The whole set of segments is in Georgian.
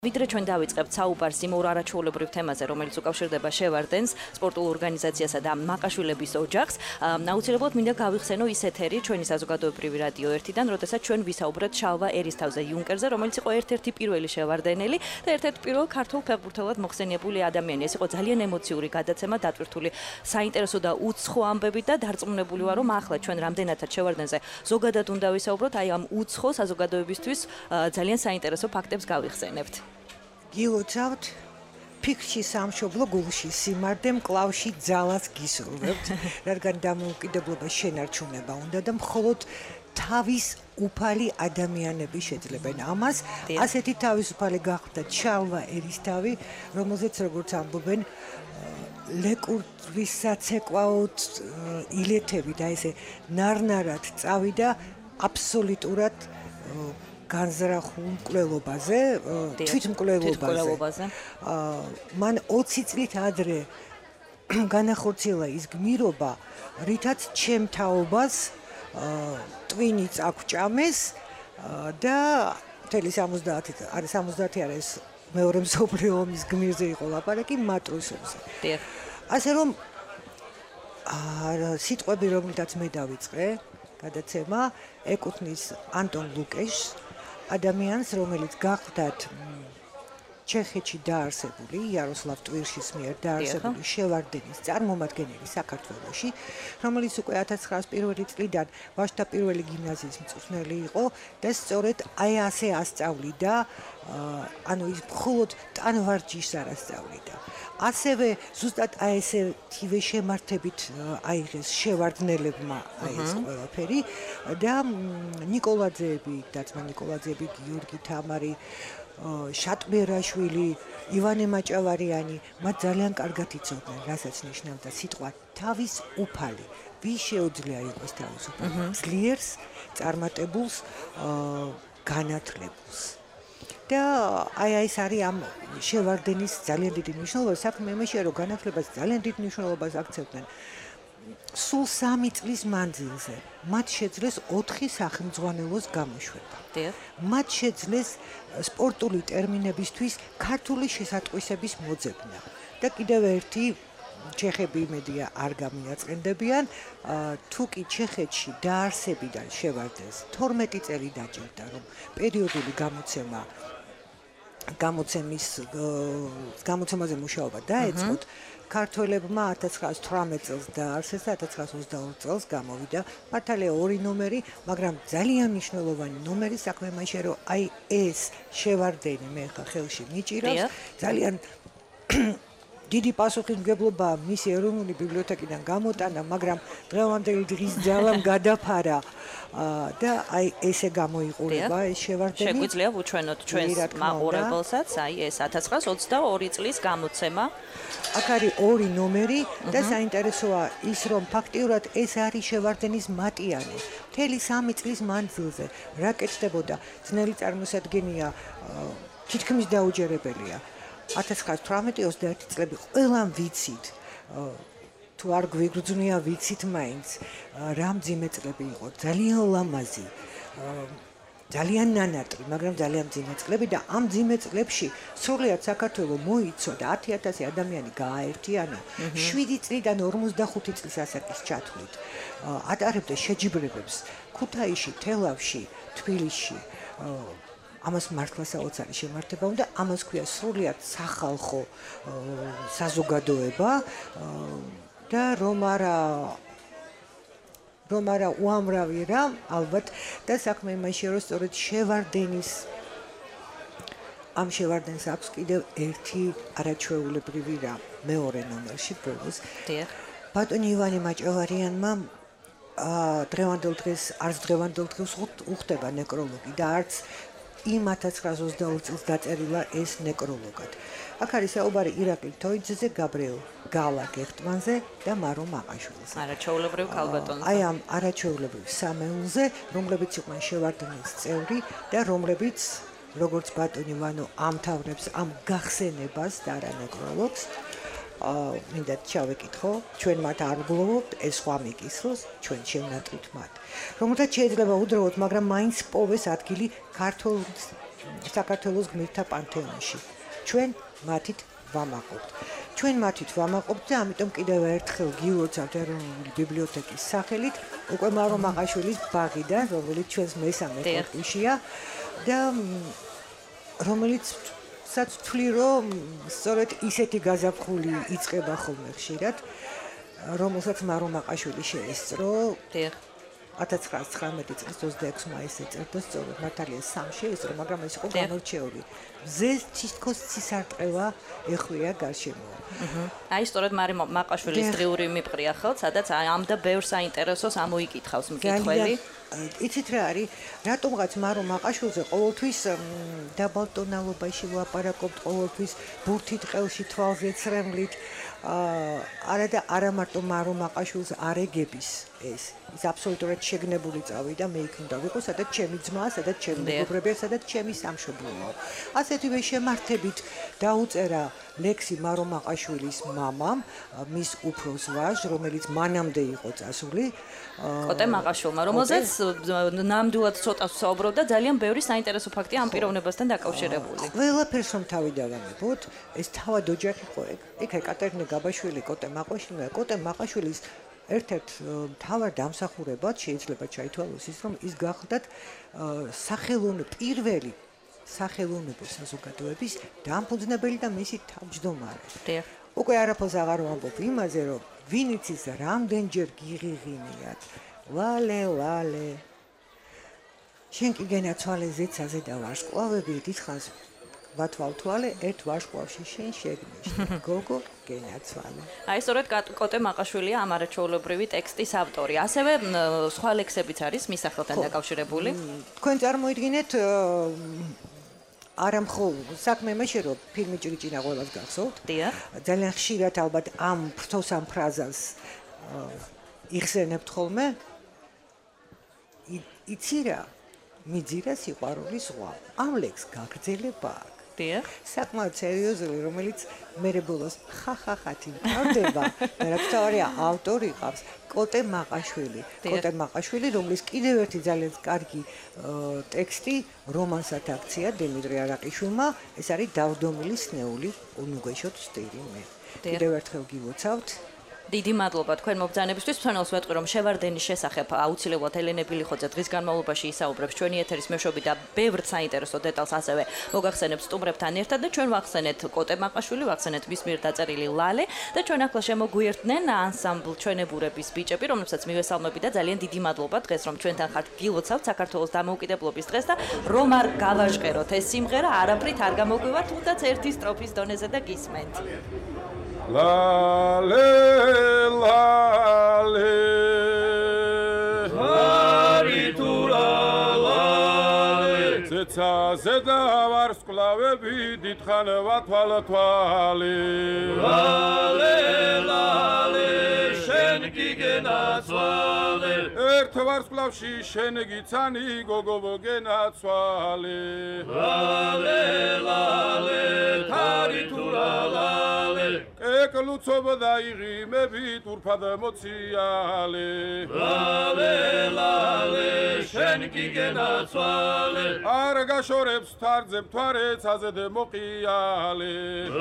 ვიდრე ჩვენ დავიწყებთ საუბარს იმ ორ არაჩვეულებრივ თემაზე, რომელიც უკავშირდება შევარდენს, სპორტულ ორგანიზაციასა და მაყაშვილების ოჯახს, აუცილებლად მინდა გავიხსენო ის ეთერი ჩვენი საზოგადოებრივი რადიო 1-დან, როდესაც ჩვენ ვისაუბრეთ შალვა ერისთავზე იუნკერზე, რომელიც იყო ერთ-ერთი პირველი შევარდენელი და ერთ-ერთი პირველ ქართულ ფეხბურთელად მოხსენიებული ადამიანი. ეს იყო ძალიან ემოციური გადაცემა, დატვირთული საინტერესო და უცხო ამბებით და დარწმუნებული ვარ, რომ ახლა ჩვენ რამდენადაც შევარდენზე ზოგადად უნდა ვისაუბროთ, აი ამ უცხო საზოგადოებისთვის ძალიან საინტერესო ფაქტებს გავიხსენებთ. გილოცავთ ფიქრში სამშობლო გულში სიმართლე მკლავში ძალას გისურვებთ რადგან დამოუკიდებლობა შენარჩუნება უნდა და მხოლოდ თავის უფალი ადამიანები შეძლებენ ამას ასეთი თავისუფალი გახდა შალვა ერისთავი რომელზეც როგორც ამბობენ ლეკურვის საცეკვაოდ ილეთები და ესე ნარნარად წავიდა აბსოლუტურად განზრახულ მკვლელობაზე, თვითმკვლელობაზე. მან 20 წლით ადრე განახორციელა ის გმირობა, რითაც ჩემ თაობას ტვინიც აქვჭამეს და მთელი 70 არა ეს მეორე მსოფლიო ომის გმირზე იყო ლაპარაკი მატროსებზე. ასე რომ სიტყვები რომელთაც მე დავიწყე, გადაცემა ეკუთვნის ანტონ ლუკეშს ადამიანს, რომელიც გახლდათ ჩეხეთში დაარსებული, იაროსლავ ტვირშის მიერ დაარსებული შევარდენის წარმომადგენელი საქართველოში, რომელიც უკვე 1901 წლიდან ვაჟთა პირველი გიმნაზიის მწვრთნელი იყო და სწორედ აი ასე ასწავლიდა, ანუ ის მხოლოდ ტანვარჯიშს არ ასწავლიდა. ასევე ზუსტად აი ესეთივე შემართებით აიღეს შევარდნელებმა აი ეს ყველაფერი და ნიკოლაძეები, დაცმა ნიკოლაძეები, გიორგი თამარი, შატბერაშვილი, ივანე მაჭავარიანი, მათ ძალიან კარგად იცოდნენ, რასაც ნიშნავდა სიტყვა თავის უფალი. ვის შეუძლია იყოს თავისუფალი? ძლიერს, წარმატებულს, განათლებულს. და აი ეს არის ამ შევარდენის ძალიან დიდი მნიშვნელობა. საქმე იმაშია, რომ განათლებას ძალიან დიდ მნიშვნელობას აქცევდნენ. სულ 3 წლის მანძილზე მათ შეძლეს 4 სახელმძღვანელოს გამოშვება. მათ შეძლეს სპორტული ტერმინებისთვის ქართული შესატყვისების მოძებნა. და კიდევ ერთი ჩეხები იმედია არ გამიაწყენდებიან, თუ კი ჩეხეთში დაარსებიდან შევარდენს 12 წელი დაჭირდა, რომ პერიოდული გამოცემაზე მუშაობა დაეწყოთ, ქართველებმა 1918 წელს დაარსეს და 1922 წელს გამოვიდა მართალია 2 ნომერი, მაგრამ ძალიან მნიშვნელოვანი ნომერი საქმე იმაშია, რომ აი ეს შევარდენი მე ხა ხელში მიჭირავს, ძალიან დიდი პასუხისმგებლობა მისი ეროვნული ბიბლიოთეკიდან გამოტანა, მაგრამ დღევანდელი დღის ძალამ გადაფარა და აი ესე გამოიყურება ეს შევარდენი. შეგვიძლია ვუჩვენოთ ჩვენს მაყურებელსაც, აი ეს 1922 წლის გამოცემა. აქ არის 2 ნომერი და საინტერესოა ის, რომ ფაქტიურად ეს არის შევარდენის მატიანე. მთელი 3 წლის მანძილზე რა კეთდებოდა, ძნელი წარმოსადგენია, თითქმის დაუჯერებელია. 1918-21 წლები ყველამ ვიცით, თუ არ გვიგრძნია ვიცით მაინც, რა მძიმე წლები იყო, ძალიან ლამაზი, ძალიან ნანატრი, მაგრამ ძალიან მძიმე წლები და ამ მძიმე წლებში სრულად საქართველო მოიცოდა 10,000 ადამიანი გააერთიანა, 7 წლიდან 45 წლის ასაკის ჩათვლით. ატარებდა შეჯიბრებებს ქუთაისში, თელავში, თბილისში. ამას მართლა საოცარი შემართება უნდა, ამას ქვია სრულად სახალხო საზოგადოება და რომ არა უამრავი რა, ალბათ და საქმე იმაშია, რომ სწორედ ამ შევარდენს აქვს კიდევ ერთი არაჩვეულებრივი რა, მეორე ნომერში პროვოს. ბატონი ივანე მაჭავარიანმა დღევანდელ დღეს უხდება ნეკროლოგი და არც იმ 1922 წელს დაწერილა ეს ნეკროლოგად. აქ არის საუბარი ირაკლი თოიძეზე, გაბრიელ გალა გეხტმანზე და მარო მაყაშვილზე. არაჩვეულებრივ ქალბატონზე. აი ამ არაჩვეულებრივ სამეულზე, რომლებიც იყვნენ შევარდენის წევრი და რომლებიც როგორც ბატონი ვანო ამთავრებს ამ გახსენებას და არა ნეკროლოგს. მინდა ჩავეკითხო, ჩვენ მათ არ გლოვობთ, ეს სხვა მიკისროს, ჩვენ შევნატრით მათ. რომელთაც შეიძლება უდროოთ, მაგრამ მაინც პოვეს ადგილი ქართულ საქართველოს გმირთა პანთეონში. ჩვენ მათით ვამაყობთ. ჩვენ მათით ვამაყობთ და ამიტომ კიდევ ერთხელ გილოცავთ ეროვნული ბიბლიოთეკის სახელით უკვე მარო მაყაშვილის ბაღიდან, რომელიც ჩვენს მესამე კორპუსია და რომელიც ვთვლი რომ სწორედ ისეთი გაზაფხული იწყება ხოლმე ხშირად, რომელსაც მარო მაყაშვილი შეესწრო. 1919 წლის 26 მაისზე წერდა სწორედ მართალია სამ შეესწრო, მაგრამ ეს იყო გამორჩეული. მზეს თითქოს ცისარტყელა ეხვია გარშემო. აი სწორედ მარი მაყაშვილის დღიური მიპყრია ხო, სადაც ამ და ბევრ საინტერესოს ამოიკითხავს მკითხველი. იცით რა არის, რატომღაც მარო მაყაშვილზე ყოველთვის დაბალტონალობაში ვლაპარაკობთ, ყოველთვის ბურთით ყელში თვალზე ცრემლით, არა და არა მარტო მარო მაყაშვილს არეგების ეს აბსოლუტურად შეგნებული წავიდა, მე იქ უნდა ვიყო, სადაც ჩემი ძმა, სადაც ჩემი მეგობრებია, სადაც ჩემი სამშობლოა. ასეთივე შემართებით დაუწერა ლექსი მარო მაყაშვილის მამამ, მის უფროს ვაჟს, რომელიც მანამდე იყო წასული, კოტე მაყაშვილმა, რომელზეც ნამდვილად ცოტა საუბრობდა, ძალიან ბევრი საინტერესო ფაქტია ამ პიროვნებასთან დაკავშირებული. ყველაფერს რომ თავი დავამებოთ, ეს თავად ოჯახი იყო ეგ ეკატერინე გაბაშვილი, კოტე მაყაშვილის ერთ-ერთ მთავარ დამსახურებად შეიძლება ჩაითვალოს ის, რომ ის გახლდათ პირველი სახელოვნებო საზოგადოების დამფუძნებელი და მისი თავმჯდომარე. უკვე არაფერს აღარ ვამბობ იმაზე, რომ ვინ იცის რამდენჯერ გიღიღინიათ. ვალე. შენ კი გენაცვალე ზეცაზე და ვარსკვლავები დიდხანს ვათვალ თვალე ერთ ვარსკვლავში შენ შეგნიშნე. გოგო გენაცვალე. აი სწორედ კოტე მაყაშვილია ამ არაჩვეულებრივი ტექსტის ავტორი. ასევე სხვა ლექსებიც არის მის სახელთან დაკავშირებული. თქვენ წარმოიდგინეთ არა მხოლოდ საქმე იმაში რომ ფილმი ჭრიჭინა ყველას გახსოვთ. ძალიან ხშირად ალბათ ამ ფრთოს ამ ფრაზას იხსენებთ ხოლმე. იცი რა, მიძირა სიყვარული ზღვა. ამ ლექსს გაგრძელება აქვს. საკმაოდ სერიოზული, რომელიც მერე ბოლოს ხახახათი მთავრდება, რაც თავია ავტორი ყავს კოტე მაყაშვილი, რომლის კიდევ ერთი ძალიან კარგი ტექსტი რომანსად აქცია დემიტრე არაყიშვილმა, ეს არის დავდომილი სნეული უნუგეშოთ სტირი მე. კიდევ ერთხელ გილოცავთ. დიდი მადლობა თქვენ მობრძანებისთვის. მსმენელს ვეტყვი, რომ შევარდენის შესახებ აუცილებლად ელენე ბილიხოძე დღის განმავლობაში ისაუბრებს ჩვენი ეთერის მეშვეობით და ბევრ საინტერესო დეტალს ასევე მოგახსენებს სტუმრებთან ერთად და ჩვენ ვახსენეთ კოტე მაყაშვილი, ვახსენეთ მის მიერ დაწერილი ლალე და ჩვენ ახლა შემოგვიერთდნენ ანსამბლ ჩვენებურების ბიჭები, რომლებსაც მივესალმები და ძალიან დიდი მადლობა დღეს რომ ჩვენთან ხართ გილოცავთ საქართველოს დამოუკიდებლობის დღეს და რომ არ გავაჟღეროთ ეს სიმღერა არაფრით არ გამოგვივართ, თუნდაც ერთი სტროფის დონეზე და გისმენთ. Lale, Maritura, Zeca zeda varsklavebi ditxan vatval tvali. Lale, shen gigenatsvale. Ert varsklavshi shen gitsani gogov genatsvale. Lale, Maritura, ეკლუცობა დაიღიმები თურფად მოციალე ლალე შენ გიგენაცვალე არ გაშორებს თარძე მთვარე ცაზე მოყიალე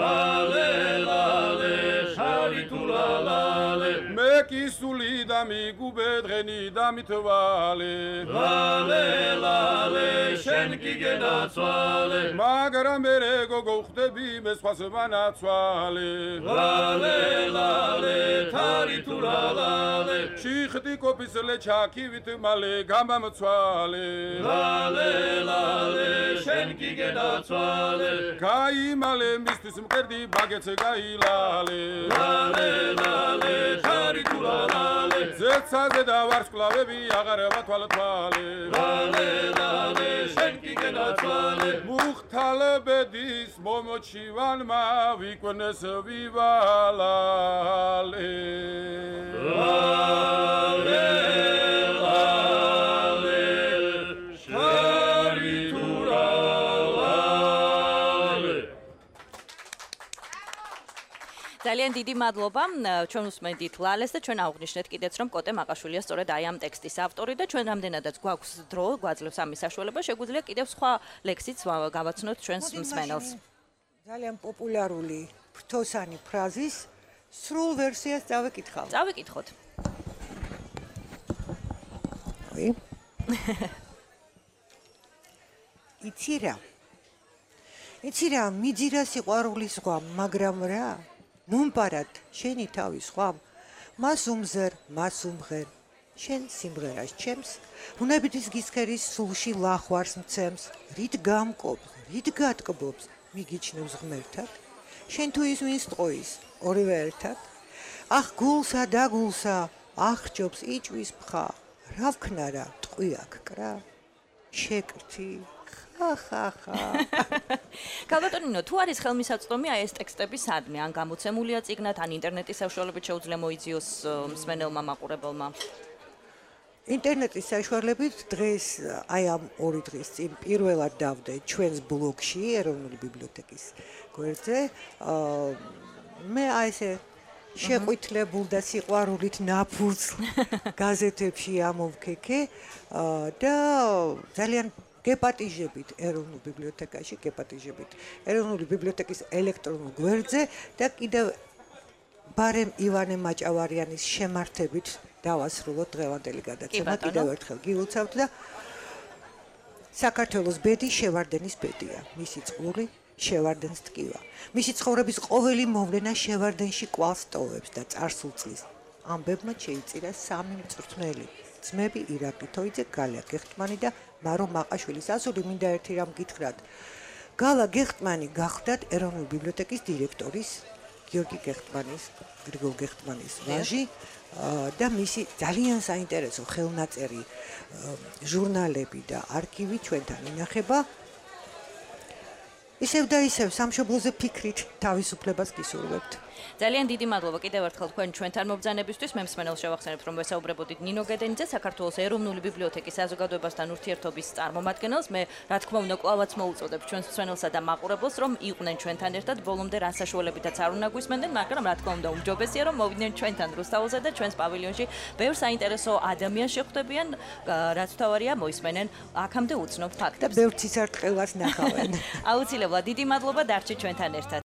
ლალე შარი თულალე მე კი სული და მიგუბე დღენი და მithვალე ლალე შენ გიგენაცვალე მაგრამ მე გოგო ხდები მე სხვას მანაცვალე Lale, tarituralale Shikti kopisle chakivit male gamamtsvale Lale, shenki genatsvale Kai male mistis mkerdi bagets gailale Lale, tarituralale Zetsa zeda varsklavebi agar vatvaltvale Lale, shenki genatsvale Mukhtal bedis momochivan ma viknes viva Lale, sharitura lale. ძალიან დიდი მადლობა ჩვენ უსმენთ ლალეს და ჩვენ აღვნიშნეთ კიდეც რომ კოტე მაყაშვილია სწორედ აი ამ ტექსტის ავტორი და ჩვენ რამდენადაც გვაქვს დრო გვაძლევს ამის საშუალება შეგვიძლია კიდევ სხვა ლექსიც გავაცნოთ ჩვენს მსმენელს ძალიან პოპულარული ფრთოსანი ფრაზის სრულ ვერსიას წავეკითხავ. წავეკითხოთ. იცი რა მიძირა სიყვარულის ზღვა მაგრამ რა მომპარად შენი თავის ზღვა მას უმზერ მას უმღერ შენ სიმღერას ჩემს უნებითის გისქერის სულში ლახვარს მცემს რით გამკობს რით გატკბობს მიგიჩნევს ღმერთად შენ თუ ის ვინს ტყოის ორივე ერთად ახ გულსა და გულსა ახჯობს იჭვის მხა რა ვქნა რა ტყვია გკრა შეკრთი ხახახა კალბატონინო თუ არის ხელმისაწვდომი აი ეს ტექსტები სადმე ან გამოცემულია წიგნად ან ინტერნეტის საშუალებით შეუძლია მოიძიოს მსმენელმა მაყურებელმა ინტერნეტის საშუალებით დღეს აი ამ 2 დღის წინ პირველად დავდე ჩვენს ბლოგში ეროვნული ბიბლიოთეკის გვერდზე მე აი ესე შეყვითლებულ და სიყვარულით ნაფურცლ გაზეთებში ამოვქექე და ძალიან გეპატიჟებით ეროვნულ ბიბლიოთეკაში გეპატიჟებით ეროვნული ბიბლიოთეკის ელექტრონულ გვერდზე და კიდევ ბარემ ივანე მაჭავარიანის შემართებით დავასრულოთ დღევანდელი გადაცემა კიდევ ერთხელ გილოცავთ და საქართველოს ბედი შევარდენის ბედია მისი წყლური შევარდენს ტკივა მისი ცხოვრების ყოველი მოვლენა შევარდენში კვალს ტოვებს და წარსულ წლის ამბებმა შეიწირა 3 მწვრთნელი ძმები ირაკლი თოიძე გალია გეხტმანი და მარო მაყაშვილის ასული მინდა ერთი რამ გითხრათ გალა გეხტმანი გახდათ ეროვნული ბიბლიოთეკის დირექტორის გიორგი გეხტმანის გრიგოლ გეხტმანის ვაჟი და მისი ძალიან საინტერესო ხელნაწერი ჟურნალები და არქივი ჩვენთან ინახება ისევ და ისევ სამშობლოზე ფიქრით თავისუფლებას გისურვებთ ძალიან დიდი მადლობა კიდევ ერთხელ თქვენ ჩვენთან მობრძანებისთვის მე მსმენელს შევახსენებთ რომ ვესაუბრებოდით ნინო გედენიძე საქართველოს ეროვნული ბიბლიოთეკის საზოგადოებასთან ურთიერთობის წარმომადგენელს მე რა თქმა უნდა კვლავაც მოუწოდებ ჩვენს მსმენელსა და მაყურებელს რომ იყვნენ ჩვენთან ერთად ბოლომდე რა საშუალებითაც არ უნდა გვისმენდნენ მაგრამ რა თქმა უნდა უმჯობესია რომ მოვიდნენ ჩვენთან რუსთაველზე და ჩვენს პავილიონში ბევრ საინტერესო ადამიანს შეხვდებიან რაც თავარია მოისმენენ აქამდე უცნობ ფაქტებს და ბევრ ცისარტყელას ნახავენ აუცილებლად დიდი მადლობა დარჩით ჩვენთან ერთად